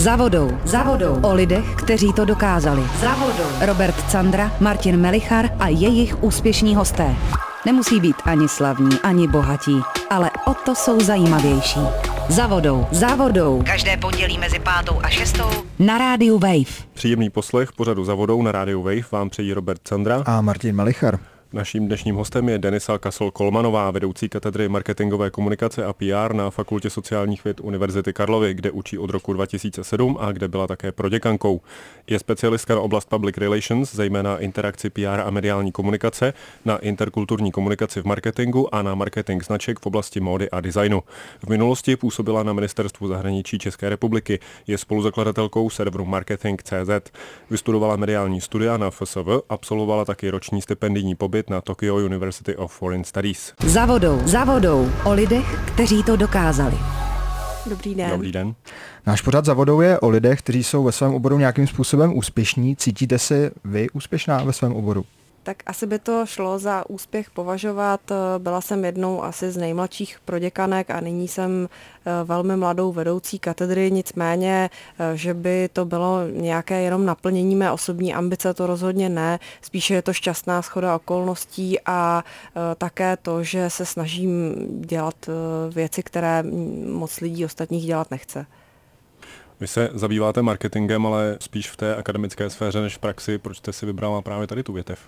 Za vodou. O lidech, kteří to dokázali. Za vodou. Robert Candra, Martin Melichar a jejich úspěšní hosté. Nemusí být ani slavní, ani bohatí, ale o to jsou zajímavější. Za vodou. Každé pondělí mezi 5. a 6. na rádiu Wave. Příjemný poslech pořadu Za vodou na rádiu Wave vám přejí Robert Candra a Martin Melichar. Naším dnešním hostem je Denisa Kasl-Kolmanová, vedoucí katedry marketingové komunikace a PR na Fakultě sociálních věd Univerzity Karlovy, kde učí od roku 2007 a kde byla také proděkankou. Je specialistka na oblast public relations, zejména interakci PR a mediální komunikace, na interkulturní komunikaci v marketingu a na marketing značek v oblasti módy a designu. V minulosti působila na Ministerstvu zahraničí České republiky, je spoluzakladatelkou serveru Marketing.cz. Vystudovala mediální studia na FSV, absolvovala taky roční stipendijní pobyt na Tokyo University of Foreign Studies. Za vodou. O lidech, kteří to dokázali. Dobrý den. Náš pořad Za vodou je o lidech, kteří jsou ve svém oboru nějakým způsobem úspěšní. Cítíte si vy úspěšná ve svém oboru? Tak asi by to šlo za úspěch považovat. Byla jsem jednou asi z nejmladších proděkanek a nyní jsem velmi mladou vedoucí katedry, nicméně, že by to bylo nějaké jenom naplnění mé osobní ambice, to rozhodně ne. Spíše je to šťastná shoda okolností a také to, že se snažím dělat věci, které moc lidí ostatních dělat nechce. Vy se zabýváte marketingem, ale spíš v té akademické sféře než v praxi. Proč jste si vybrala právě tady tu větev?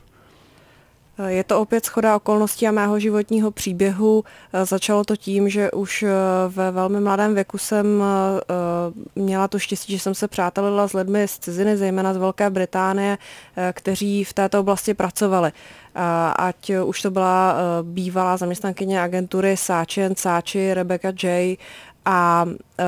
Je to opět shoda okolností a mého životního příběhu. Začalo to tím, že už ve velmi mladém věku jsem měla to štěstí, že jsem se přátelila s lidmi z ciziny, zejména z Velké Británie, kteří v této oblasti pracovali. Ať už to byla bývalá zaměstnankyně agentury Saatchi & Saatchi, Rebecca J., a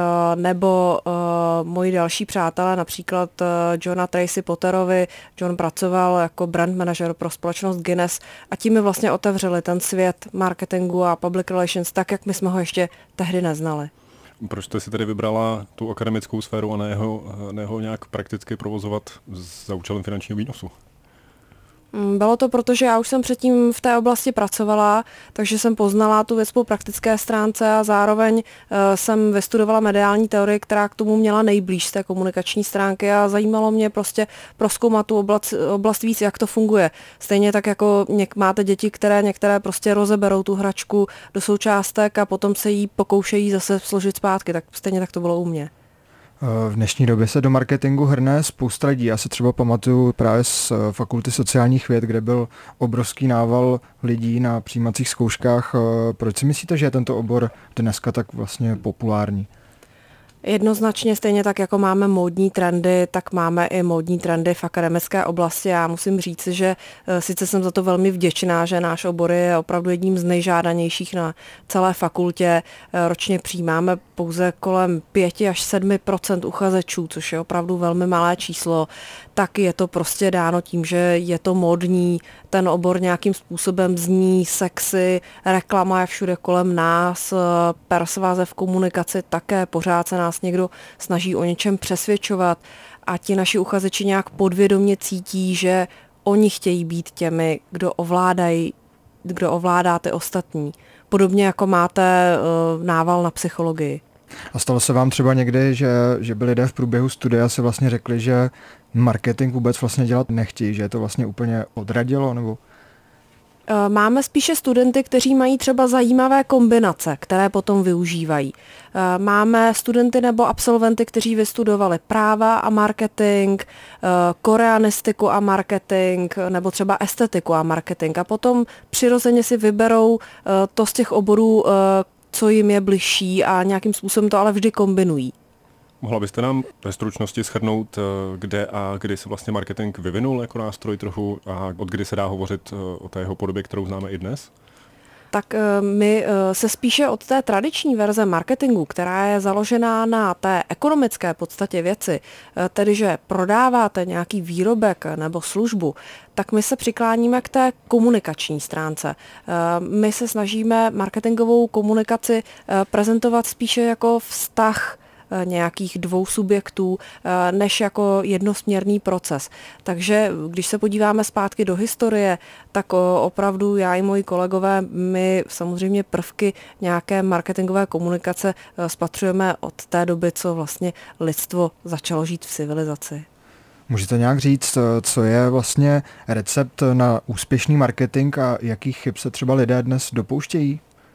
nebo moji další přátelé, například Johna Tracy Potterovi. John pracoval jako brand manager pro společnost Guinness a tím mi vlastně otevřeli ten svět marketingu a public relations tak, jak my jsme ho ještě tehdy neznali. Proč jste si tedy vybrala tu akademickou sféru a ne ho nějak prakticky provozovat za účelem finančního výnosu? Bylo to proto, že já už jsem předtím v té oblasti pracovala, takže jsem poznala tu věc po praktické stránce a zároveň jsem vystudovala mediální teorii, která k tomu měla nejblíž z té komunikační stránky a zajímalo mě prostě prozkoumat tu oblast víc, jak to funguje. Stejně tak jako máte děti, které některé prostě rozeberou tu hračku do součástek a potom se jí pokoušejí zase složit zpátky, tak stejně tak to bylo u mě. V dnešní době se do marketingu hrne spousta lidí. Já se třeba pamatuju právě z Fakulty sociálních věd, kde byl obrovský nával lidí na přijímacích zkouškách. Proč si myslíte, že je tento obor dneska tak vlastně populární? Jednoznačně stejně tak, jako máme módní trendy, tak máme i módní trendy v akademické oblasti. Já musím říct, že sice jsem za to velmi vděčná, že náš obor je opravdu jedním z nejžádanějších na celé fakultě. Ročně přijímáme pouze kolem 5 až 7% uchazečů, což je opravdu velmi malé číslo. Tak je to prostě dáno tím, že je to módní, ten obor nějakým způsobem zní sexy, reklama je všude kolem nás, persváze v komunikaci také, pořád se nás někdo snaží o něčem přesvědčovat a ti naši uchazeči nějak podvědomě cítí, že oni chtějí být těmi, kdo ovládá ty ostatní. Podobně jako máte nával na psychologii. A stalo se vám třeba někdy, že by lidé v průběhu studia si vlastně řekli, že marketing vůbec vlastně dělat nechtějí, že je to vlastně úplně odradilo, nebo? Máme spíše studenty, kteří mají třeba zajímavé kombinace, které potom využívají. Máme studenty nebo absolventy, kteří vystudovali práva a marketing, koreanistiku a marketing, nebo třeba estetiku a marketing. A potom přirozeně si vyberou to z těch oborů, co jim je bližší a nějakým způsobem to ale vždy kombinují. Mohla byste nám ve stručnosti shrnout, kde a kdy se vlastně marketing vyvinul jako nástroj trochu a od kdy se dá hovořit o té jeho podobě, kterou známe i dnes? Tak my se spíše od té tradiční verze marketingu, která je založená na té ekonomické podstatě věci, tedy že prodáváte nějaký výrobek nebo službu, tak my se přikláníme k té komunikační stránce. My se snažíme marketingovou komunikaci prezentovat spíše jako vztah nějakých dvou subjektů, než jako jednosměrný proces. Takže když se podíváme zpátky do historie, tak opravdu já i moji kolegové, my samozřejmě prvky nějaké marketingové komunikace spatřujeme od té doby, co vlastně lidstvo začalo žít v civilizaci. Můžete nějak říct, co je vlastně recept na úspěšný marketing a jakých chyb se třeba lidé dnes dopouštějí?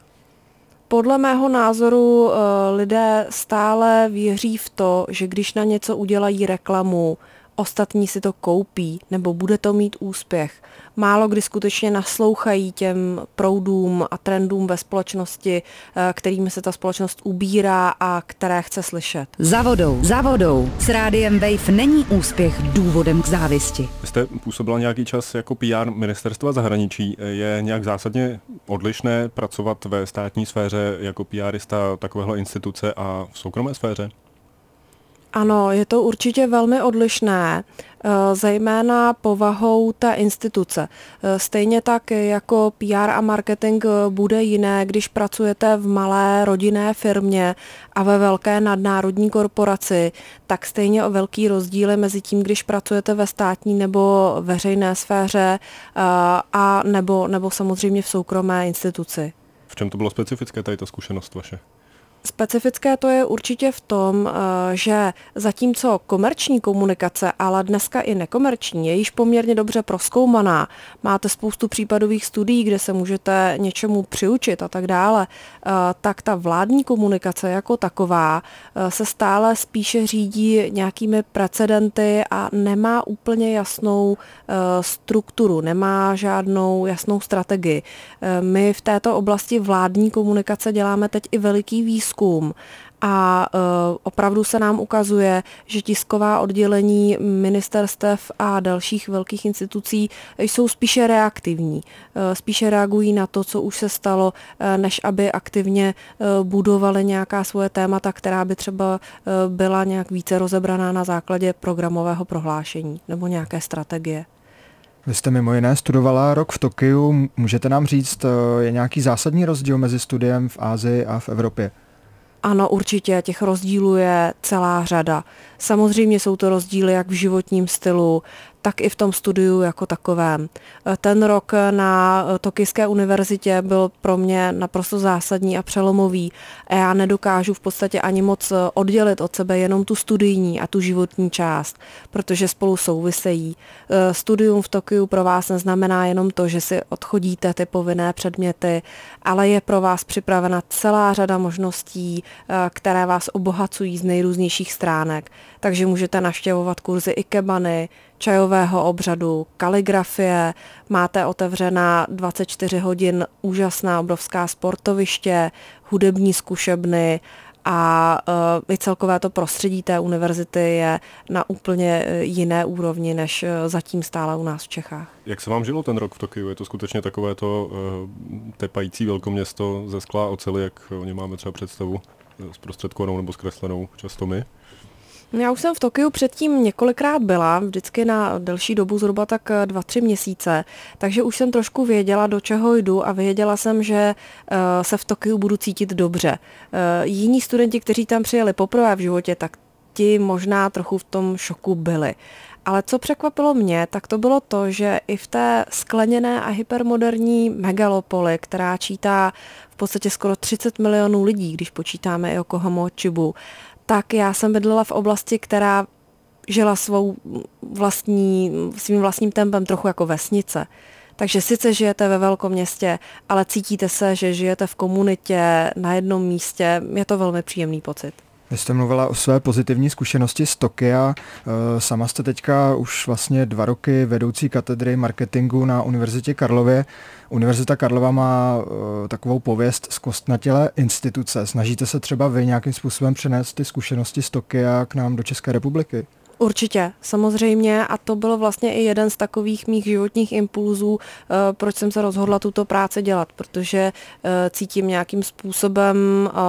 Podle mého názoru lidé stále věří v to, že když na něco udělají reklamu, ostatní si to koupí nebo bude to mít úspěch. Málo kdy skutečně naslouchají těm proudům a trendům ve společnosti, kterými se ta společnost ubírá a které chce slyšet. Za vodou. S rádiem Wave není úspěch důvodem k závisti. Vy jste působila nějaký čas jako PR ministerstva zahraničí. Je nějak zásadně odlišné pracovat ve státní sféře jako PRista takovéhle instituce a v soukromé sféře? Ano, je to určitě velmi odlišné, zejména povahou té instituce. Stejně tak jako PR a marketing bude jiné, když pracujete v malé rodinné firmě a ve velké nadnárodní korporaci, tak stejně o velký rozdíl mezi tím, když pracujete ve státní nebo veřejné sféře a nebo samozřejmě v soukromé instituci. V čem to bylo specifické, tady ta zkušenost vaše? Specifické to je určitě v tom, že zatímco komerční komunikace, ale dneska i nekomerční, je již poměrně dobře prozkoumaná, máte spoustu případových studií, kde se můžete něčemu přiučit a tak dále, tak ta vládní komunikace jako taková se stále spíše řídí nějakými precedenty a nemá úplně jasnou strukturu, nemá žádnou jasnou strategii. My v této oblasti vládní komunikace děláme teď i veliký výzkum a opravdu se nám ukazuje, že tisková oddělení ministerstev a dalších velkých institucí jsou spíše reaktivní. Spíše reagují na to, co už se stalo, než aby aktivně budovali nějaká svoje témata, která by třeba byla nějak více rozebraná na základě programového prohlášení nebo nějaké strategie. Vy jste mimo jiné studovala rok v Tokiu. Můžete nám říct, je nějaký zásadní rozdíl mezi studiem v Asii a v Evropě? Ano, určitě, těch rozdílů je celá řada. Samozřejmě jsou to rozdíly jak v životním stylu, tak i v tom studiu jako takovém. Ten rok na Tokijské univerzitě byl pro mě naprosto zásadní a přelomový a já nedokážu v podstatě ani moc oddělit od sebe jenom tu studijní a tu životní část, protože spolu souvisejí. Studium v Tokiu pro vás neznamená jenom to, že si odchodíte ty povinné předměty, ale je pro vás připravena celá řada možností, které vás obohacují z nejrůznějších stránek. Takže můžete navštěvovat kurzy ikebany, čajového obřadu, kaligrafie, máte otevřená 24 hodin úžasná obrovská sportoviště, hudební zkušebny a i celkové to prostředí té univerzity je na úplně jiné úrovni, než zatím stále u nás v Čechách. Jak se vám žilo ten rok v Tokiu? Je to skutečně takové to tepající velkoměsto ze skla a oceli, jak o něm máme třeba představu zprostředkovanou nebo zkreslenou často my? Já už jsem v Tokiu předtím několikrát byla, vždycky na delší dobu, zhruba tak 2-3 měsíce, takže už jsem trošku věděla, do čeho jdu a věděla jsem, že se v Tokiu budu cítit dobře. Jiní studenti, kteří tam přijeli poprvé v životě, tak ti možná trochu v tom šoku byli. Ale co překvapilo mě, tak to bylo to, že i v té skleněné a hypermoderní megalopoli, která čítá v podstatě skoro 30 milionů lidí, když počítáme i Yokohamu, Chibu, tak já jsem bydlela v oblasti, která žila svým vlastním tempem, trochu jako vesnice. Takže sice žijete ve velkoměstě, ale cítíte se, že žijete v komunitě, na jednom místě. Je to velmi příjemný pocit. Vy jste mluvila o své pozitivní zkušenosti z Tokia. Sama jste teďka už vlastně 2 roky vedoucí katedry marketingu na Univerzitě Karlově. Univerzita Karlova má takovou pověst zkostnatělé instituce. Snažíte se třeba vy nějakým způsobem přenést ty zkušenosti z Tokia k nám do České republiky? Určitě, samozřejmě, a to byl vlastně i jeden z takových mých životních impulzů, proč jsem se rozhodla tuto práci dělat, protože cítím nějakým způsobem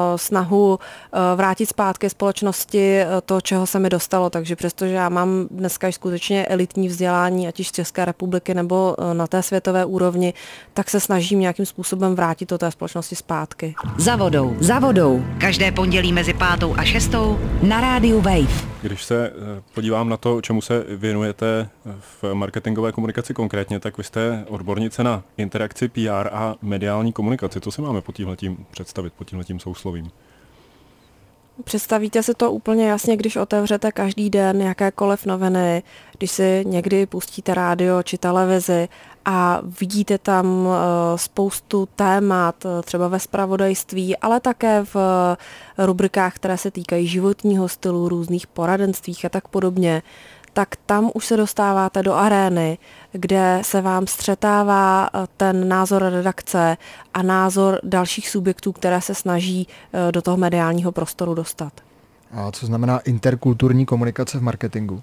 snahu vrátit zpátky společnosti to, čeho se mi dostalo, takže přestože já mám dneska skutečně elitní vzdělání, ať již z České republiky nebo na té světové úrovni, tak se snažím nějakým způsobem vrátit to té společnosti zpátky. Za vodou. Každé pondělí mezi 5. a 6. na rádiu Wave. Když se podívám na to, čemu se věnujete v marketingové komunikaci konkrétně, tak vy jste odbornice na interakci, PR a mediální komunikaci. Co si máme pod tímhletím představit, pod tímhletím souslovím? Představíte si to úplně jasně, když otevřete každý den jakékoliv noviny, když si někdy pustíte rádio či televizi a vidíte tam spoustu témat, třeba ve zpravodajství, ale také v rubrikách, které se týkají životního stylu, různých poradenstvích a tak podobně, tak tam už se dostáváte do arény, kde se vám střetává ten názor redakce a názor dalších subjektů, které se snaží do toho mediálního prostoru dostat. A co znamená interkulturní komunikace v marketingu?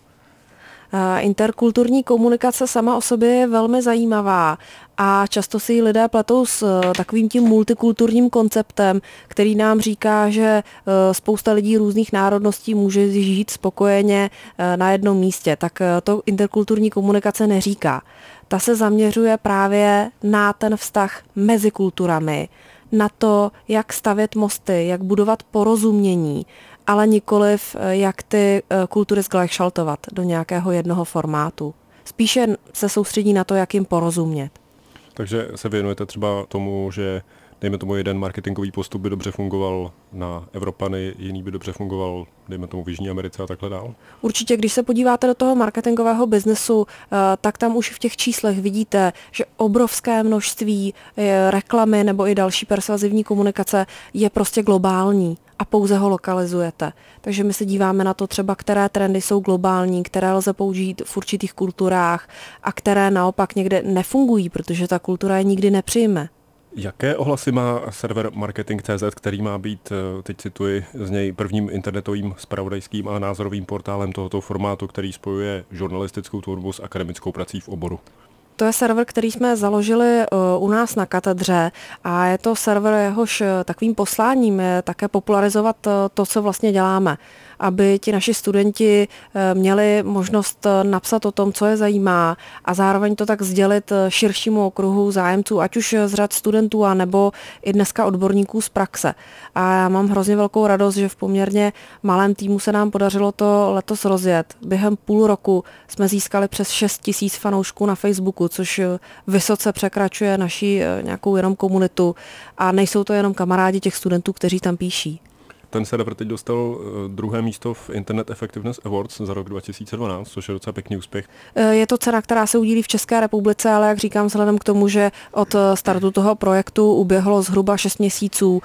Interkulturní komunikace sama o sobě je velmi zajímavá a často si ji lidé pletou s takovým tím multikulturním konceptem, který nám říká, že spousta lidí různých národností může žít spokojeně na jednom místě. Tak to interkulturní komunikace neříká. Ta se zaměřuje právě na ten vztah mezi kulturami, na to, jak stavět mosty, jak budovat porozumění, ale nikoliv, jak ty kultury zgleichschaltovat do nějakého jednoho formátu. Spíše se soustředí na to, jak jim porozumět. Takže se věnujete třeba tomu, že dejme tomu jeden marketingový postup by dobře fungoval na Evropany, jiný by dobře fungoval, dejme tomu v Jižní Americe a takhle dál? Určitě, když se podíváte do toho marketingového biznesu, tak tam už v těch číslech vidíte, že obrovské množství reklamy nebo i další persuazivní komunikace je prostě globální a pouze ho lokalizujete. Takže my se díváme na to třeba, které trendy jsou globální, které lze použít v určitých kulturách a které naopak někde nefungují, protože ta kultura je nikdy nepřijme. Jaké ohlasy má server Marketing.cz, který má být, teď cituji z něj, prvním internetovým zpravodajským a názorovým portálem tohoto formátu, který spojuje žurnalistickou tvorbu s akademickou prací v oboru? To je server, který jsme založili u nás na katedře a je to server, jehož takovým posláním je také popularizovat to, co vlastně děláme, aby ti naši studenti měli možnost napsat o tom, co je zajímá a zároveň to tak sdělit širšímu okruhu zájemců, ať už z řad studentů, a nebo i dneska odborníků z praxe. A já mám hrozně velkou radost, že v poměrně malém týmu se nám podařilo to letos rozjet. Během půl roku jsme získali přes 6 000 fanoušků na Facebooku, což vysoce překračuje naši nějakou jenom komunitu a nejsou to jenom kamarádi těch studentů, kteří tam píší. Ten server teď dostal druhé místo v Internet Effectiveness Awards za rok 2012, což je docela pěkný úspěch. Je to cena, která se udílí v České republice, ale jak říkám, vzhledem k tomu, že od startu toho projektu uběhlo zhruba 6 měsíců,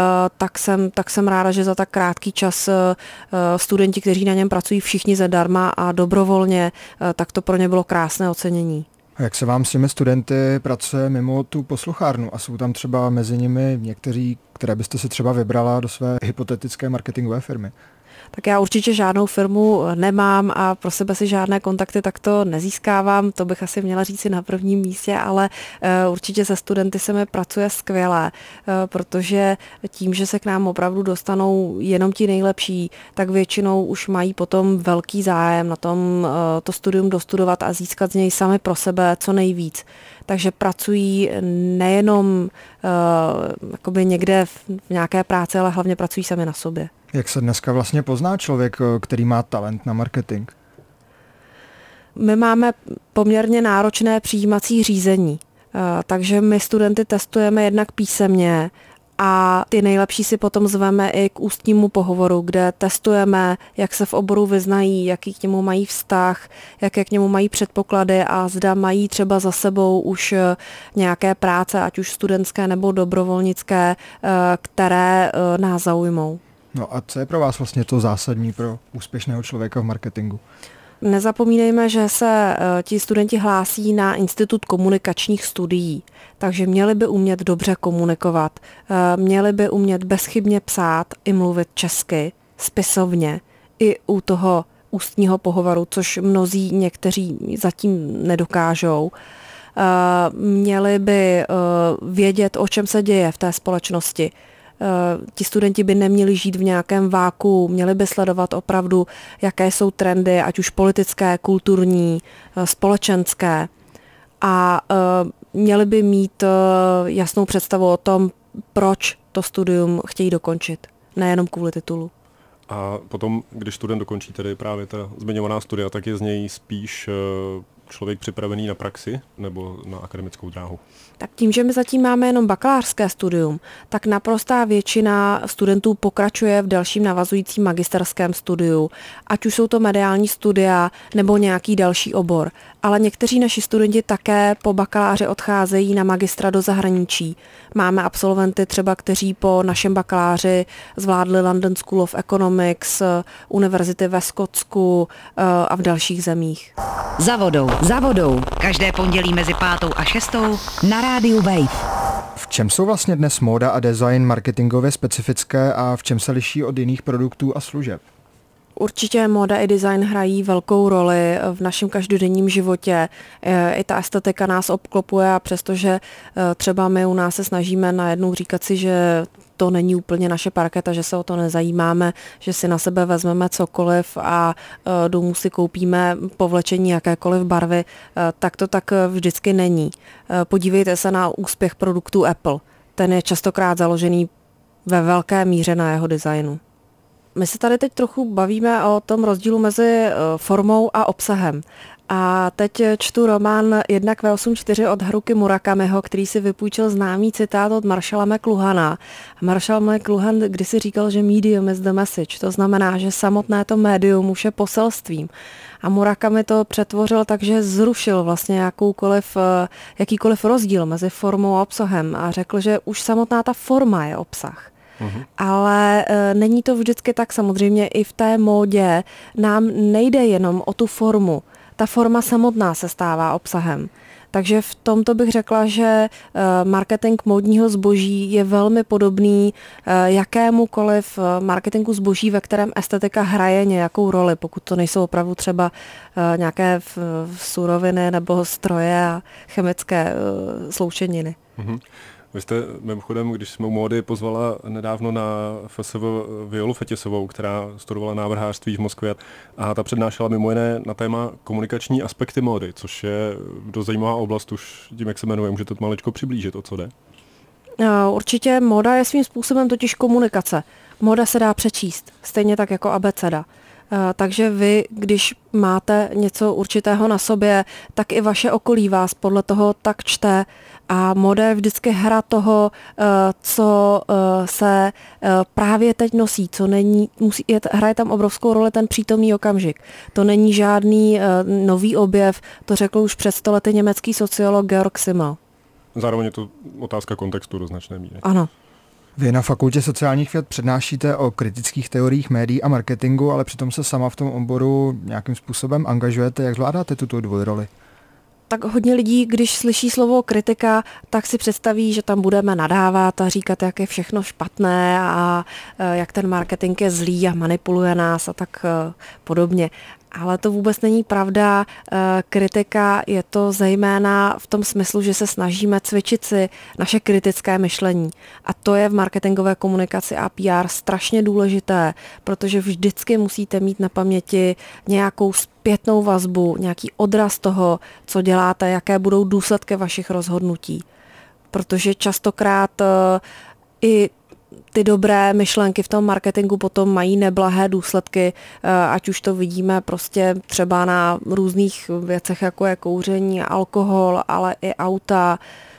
tak jsem ráda, že za tak krátký čas studenti, kteří na něm pracují všichni zadarma a dobrovolně, tak to pro ně bylo krásné ocenění. A jak se vám s těmi studenty pracuje mimo tu posluchárnu? A jsou tam třeba mezi nimi někteří, které byste si třeba vybrala do své hypotetické marketingové firmy? Tak já určitě žádnou firmu nemám a pro sebe si žádné kontakty takto nezískávám, to bych asi měla říci na prvním místě, ale určitě se studenty se mi pracuje skvěle, protože tím, že se k nám opravdu dostanou jenom ti nejlepší, tak většinou už mají potom velký zájem na tom to studium dostudovat a získat z něj sami pro sebe co nejvíc. Takže pracují nejenom jakoby někde v nějaké práci, ale hlavně pracují sami na sobě. Jak se dneska vlastně pozná člověk, který má talent na marketing? My máme poměrně náročné přijímací řízení, takže my studenty testujeme jednak písemně a ty nejlepší si potom zveme i k ústnímu pohovoru, kde testujeme, jak se v oboru vyznají, jaký k němu mají vztah, jaké k němu mají předpoklady a zda mají třeba za sebou už nějaké práce, ať už studentské nebo dobrovolnické, které nás zaujmou. No a co je pro vás vlastně to zásadní pro úspěšného člověka v marketingu? Nezapomínejme, že se ti studenti hlásí na Institut komunikačních studií, takže měli by umět dobře komunikovat, měli by umět bezchybně psát i mluvit česky, spisovně, i u toho ústního pohovoru, což mnozí někteří zatím nedokážou. Měli by vědět, o čem se děje v té společnosti. Ti studenti by neměli žít v nějakém váku, měli by sledovat opravdu, jaké jsou trendy, ať už politické, kulturní, společenské. A měli by mít jasnou představu o tom, proč to studium chtějí dokončit, nejenom kvůli titulu. A potom, když student dokončí tedy právě ta zmiňovaná studia, tak je z něj spíš člověk připravený na praxi nebo na akademickou dráhu? Tak tím, že my zatím máme jenom bakalářské studium, tak naprostá většina studentů pokračuje v dalším navazujícím magisterském studiu, ať už jsou to mediální studia nebo nějaký další obor. Ale někteří naši studenti také po bakaláři odcházejí na magistra do zahraničí. Máme absolventy třeba, kteří po našem bakaláři zvládli London School of Economics, univerzity ve Skotsku a v dalších zemích. Za vodou. Každé pondělí mezi 5. a 6. na rádiu Wave. V čem jsou vlastně dnes móda a design marketingově specifické a v čem se liší od jiných produktů a služeb? Určitě móda i design hrají velkou roli v našem každodenním životě. I ta estetika nás obklopuje a přestože třeba my u nás se snažíme najednou říkat si, že to není úplně naše parketa, že se o to nezajímáme, že si na sebe vezmeme cokoliv a domů si koupíme povlečení jakékoliv barvy, tak to tak vždycky není. Podívejte se na úspěch produktů Apple. Ten je častokrát založený ve velké míře na jeho designu. My se tady teď trochu bavíme o tom rozdílu mezi formou a obsahem. A teď čtu román Jednak V84 od Haruki Murakamiho, který si vypůjčil známý citát od Marshalla McLuhana. Marshall McLuhan kdysi říkal, že medium is the message, to znamená, že samotné to médium už je poselstvím. A Murakami to přetvořil tak, že zrušil vlastně jakýkoliv rozdíl mezi formou a obsahem a řekl, že už samotná ta forma je obsah. Ale není to vždycky tak, samozřejmě i v té módě nám nejde jenom o tu formu. Ta forma samotná se stává obsahem. Takže v tomto bych řekla, že marketing módního zboží je velmi podobný jakémukoliv marketingu zboží, ve kterém estetika hraje nějakou roli, pokud to nejsou opravdu třeba nějaké suroviny nebo stroje a chemické sloučeniny. Vy jste mimochodem, když jsme u módy, pozvala nedávno na FSV Violu Fetisovou, která studovala návrhářství v Moskvě a ta přednášela mimo jiné na téma komunikační aspekty módy, což je dost zajímavá oblast už tím, jak se jmenuje. Můžete to maličko přiblížit, o co jde? Určitě móda je svým způsobem totiž komunikace. Móda se dá přečíst, stejně tak jako abeceda. Takže vy, když máte něco určitého na sobě, tak i vaše okolí vás podle toho tak čte a móda je vždycky hra toho, co se právě teď nosí, co není, hraje tam obrovskou roli ten přítomný okamžik. To není žádný nový objev, to řekl už před 100 lety německý sociolog Georg Simmel. Zároveň je to otázka kontextu do značné míry. Ano. Vy na Fakultě sociálních věd přednášíte o kritických teoriích médií a marketingu, ale přitom se sama v tom oboru nějakým způsobem angažujete. Jak zvládáte tuto dvojroli? Tak hodně lidí, když slyší slovo kritika, tak si představí, že tam budeme nadávat a říkat, jak je všechno špatné a jak ten marketing je zlý a manipuluje nás a tak podobně. Ale to vůbec není pravda. Kritika je to zejména v tom smyslu, že se snažíme cvičit si naše kritické myšlení. A to je v marketingové komunikaci a PR strašně důležité, protože vždycky musíte mít na paměti nějakou zpětnou vazbu, nějaký odraz toho, co děláte, jaké budou důsledky vašich rozhodnutí. Protože častokrát i ty dobré myšlenky v tom marketingu potom mají neblahé důsledky, ať už to vidíme prostě třeba na různých věcech, jako je kouření, alkohol, ale i auta,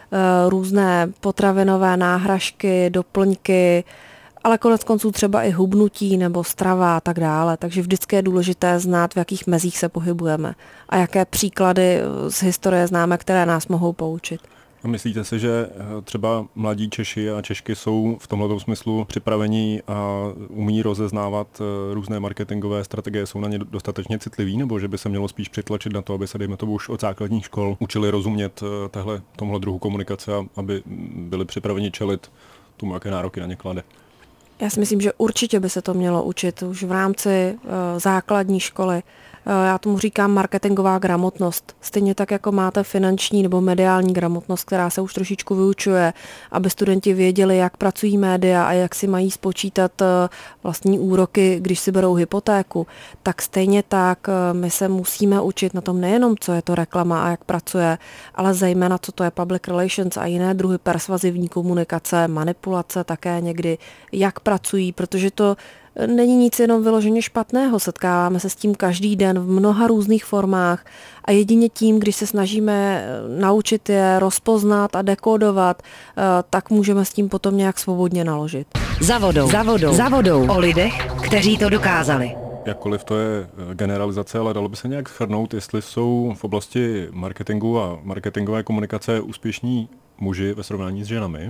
různé potravinové náhražky, doplňky, ale konec konců třeba i hubnutí nebo strava a tak dále. Takže vždycky je důležité znát, v jakých mezích se pohybujeme a jaké příklady z historie známe, které nás mohou poučit. A myslíte si, že třeba mladí Češi a Češky jsou v tomto smyslu připraveni a umí rozeznávat různé marketingové strategie, jsou na ně dostatečně citliví, nebo že by se mělo spíš přitlačit na to, aby se, dejme tomu, už od základních škol učili rozumět tomhle druhu komunikace a aby byli připraveni čelit tomu, jaké nároky na ně klade? Já si myslím, že určitě by se to mělo učit už v rámci základní školy. Já tomu říkám marketingová gramotnost. Stejně tak, jako máte finanční nebo mediální gramotnost, která se už trošičku vyučuje, aby studenti věděli, jak pracují média a jak si mají spočítat vlastní úroky, když si berou hypotéku, tak stejně tak my se musíme učit na tom nejenom, co je to reklama a jak pracuje, ale zejména, co to je public relations a jiné druhy persvazivní komunikace, manipulace také někdy, jak pracují, protože to není nic jenom vyloženě špatného, setkáváme se s tím každý den v mnoha různých formách a jedině tím, když se snažíme naučit je rozpoznat a dekodovat, tak můžeme s tím potom nějak svobodně naložit. Za vodou. O lidech, kteří to dokázali. Jakkoliv to je generalizace, ale dalo by se nějak shrnout, jestli jsou v oblasti marketingu a marketingové komunikace úspěšní muži ve srovnání s ženami?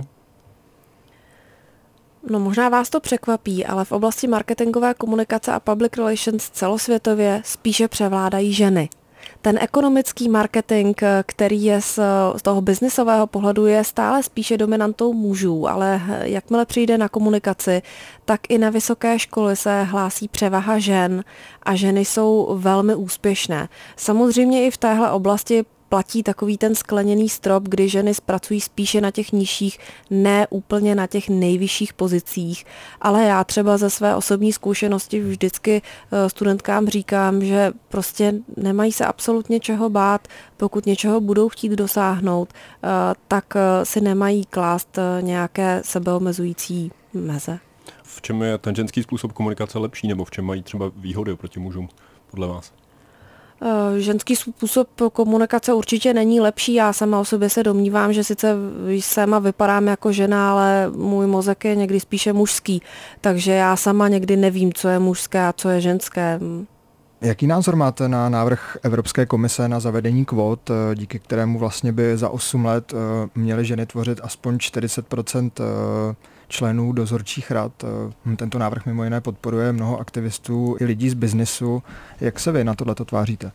No možná vás to překvapí, ale v oblasti marketingové komunikace a public relations celosvětově spíše převládají ženy. Ten ekonomický marketing, který je z toho biznisového pohledu, je stále spíše dominantou mužů, ale jakmile přijde na komunikaci, tak i na vysoké školy se hlásí převaha žen a ženy jsou velmi úspěšné. Samozřejmě i v téhle oblasti platí takový ten skleněný strop, kdy ženy pracují spíše na těch nižších, ne úplně na těch nejvyšších pozicích, ale já třeba ze své osobní zkušenosti vždycky studentkám říkám, že prostě nemají se absolutně čeho bát, pokud něčeho budou chtít dosáhnout, tak si nemají klást nějaké sebeomezující meze. V čem je ten ženský způsob komunikace lepší, nebo v čem mají třeba výhody oproti mužům, podle vás? Ženský způsob komunikace určitě není lepší. Já sama o sobě se domnívám, že sice jsem a vypadám jako žena, ale můj mozek je někdy spíše mužský. Takže já sama někdy nevím, co je mužské a co je ženské. Jaký názor máte na návrh Evropské komise na zavedení kvót, díky kterému vlastně by za 8 let měly ženy tvořit aspoň 40% členů dozorčích rad? Tento návrh mimo jiné podporuje mnoho aktivistů i lidí z biznisu. Jak se vy na tohleto tváříte?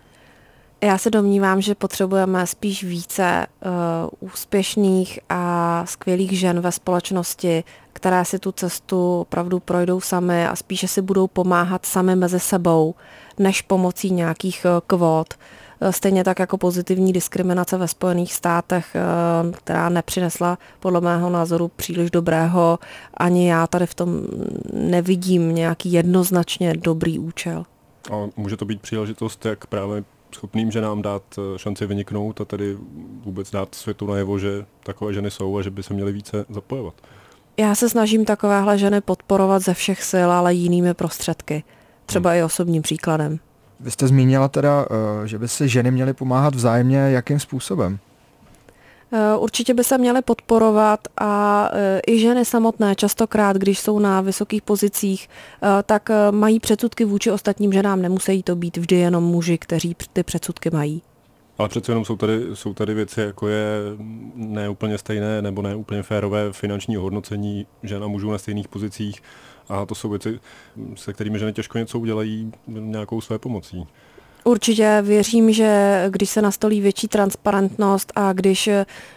Já se domnívám, že potřebujeme spíš více úspěšných a skvělých žen ve společnosti, které si tu cestu opravdu projdou sami a spíše si budou pomáhat sami mezi sebou, než pomocí nějakých kvót. Stejně tak jako pozitivní diskriminace ve Spojených státech, která nepřinesla podle mého názoru příliš dobrého, ani já tady v tom nevidím nějaký jednoznačně dobrý účel. A může to být příležitost, jak právě schopným ženám dát šanci vyniknout a tedy vůbec dát světu najevo, že takové ženy jsou a že by se měly více zapojovat? Já se snažím takovéhle ženy podporovat ze všech sil, ale jinými prostředky. Třeba i osobním příkladem. Vy jste zmínila teda, že by si ženy měly pomáhat vzájemně. Jakým způsobem? Určitě by se měly podporovat a i ženy samotné častokrát, když jsou na vysokých pozicích, tak mají předsudky vůči ostatním ženám. Nemusí to být vždy jenom muži, kteří ty předsudky mají. Ale přece jenom jsou tady věci, jako je neúplně stejné nebo neúplně férové finanční hodnocení žen a mužů na stejných pozicích. A to jsou věci, se kterými ženy těžko něco udělají nějakou své pomocí. Určitě věřím, že když se nastolí větší transparentnost a když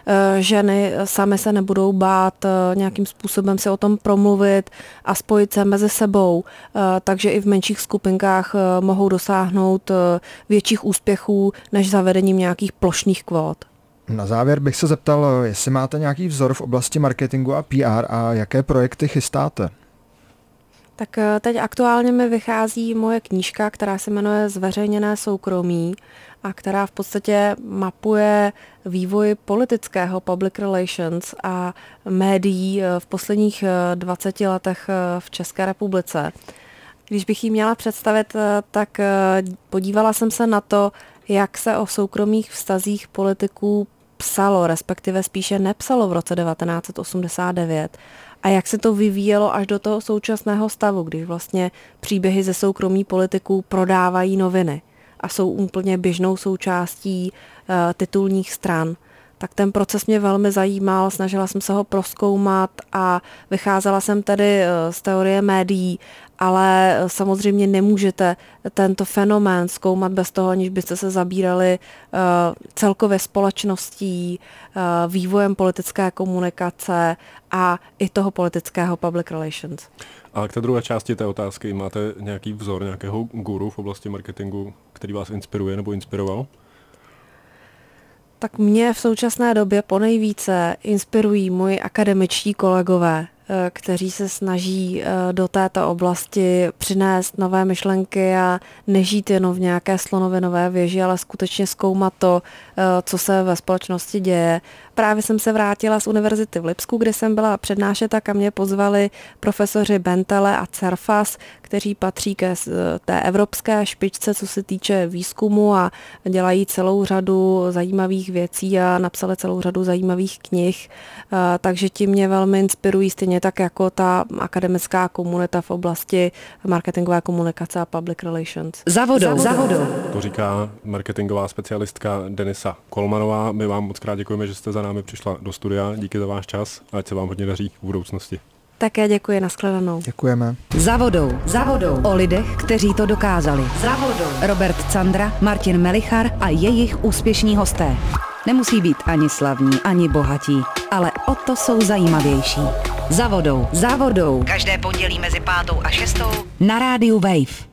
ženy samy se nebudou bát nějakým způsobem si o tom promluvit a spojit se mezi sebou, takže i v menších skupinkách mohou dosáhnout větších úspěchů než zavedením nějakých plošných kvót. Na závěr bych se zeptal, jestli máte nějaký vzor v oblasti marketingu a PR a jaké projekty chystáte? Tak teď aktuálně mi vychází moje knížka, která se jmenuje Zveřejněné soukromí a která v podstatě mapuje vývoj politického public relations a médií v posledních 20 letech v České republice. Když bych ji měla představit, tak podívala jsem se na to, jak se o soukromých vztazích politiků psalo, respektive spíše nepsalo v roce 1989. A jak se to vyvíjelo až do toho současného stavu, když vlastně příběhy ze soukromí politiků prodávají noviny a jsou úplně běžnou součástí titulních stran. tak ten proces mě velmi zajímal, snažila jsem se ho prozkoumat a vycházela jsem tedy z teorie médií, ale samozřejmě nemůžete tento fenomén zkoumat bez toho, aniž byste se zabírali celkově společností, vývojem politické komunikace a i toho politického public relations. A k té druhé části té otázky, máte nějaký vzor, nějakého guru v oblasti marketingu, který vás inspiruje nebo inspiroval? Tak mě v současné době ponejvíce inspirují moji akademičtí kolegové, kteří se snaží do této oblasti přinést nové myšlenky a nežít jenom v nějaké slonovinové věži, ale skutečně zkoumat to, co se ve společnosti děje. Právě jsem se vrátila z univerzity v Lipsku, kde jsem byla přednášet a kam mě pozvali profesoři Bentele a Cerfas, kteří patří ke té evropské špičce, co se týče výzkumu a dělají celou řadu zajímavých věcí a napsali celou řadu zajímavých knih, takže ti mě velmi inspirují, stejně tak jako ta akademická komunita v oblasti marketingové komunikace a public relations. Za vodou. To říká marketingová specialistka Denisa Kolmanová. My vám moc krát děkujeme, že jste za námi přišla do studia. Díky za váš čas a ať se vám hodně daří v budoucnosti. Také děkuji, nashledanou. Děkujeme. Za vodou. O lidech, kteří to dokázali. Za vodou. Robert Candra, Martin Melichar a jejich úspěšní hosté. Nemusí být ani slavní, ani bohatí, ale o to jsou zajímavější. Za vodou. Každé pondělí mezi 5. a 6. na rádiu Wave.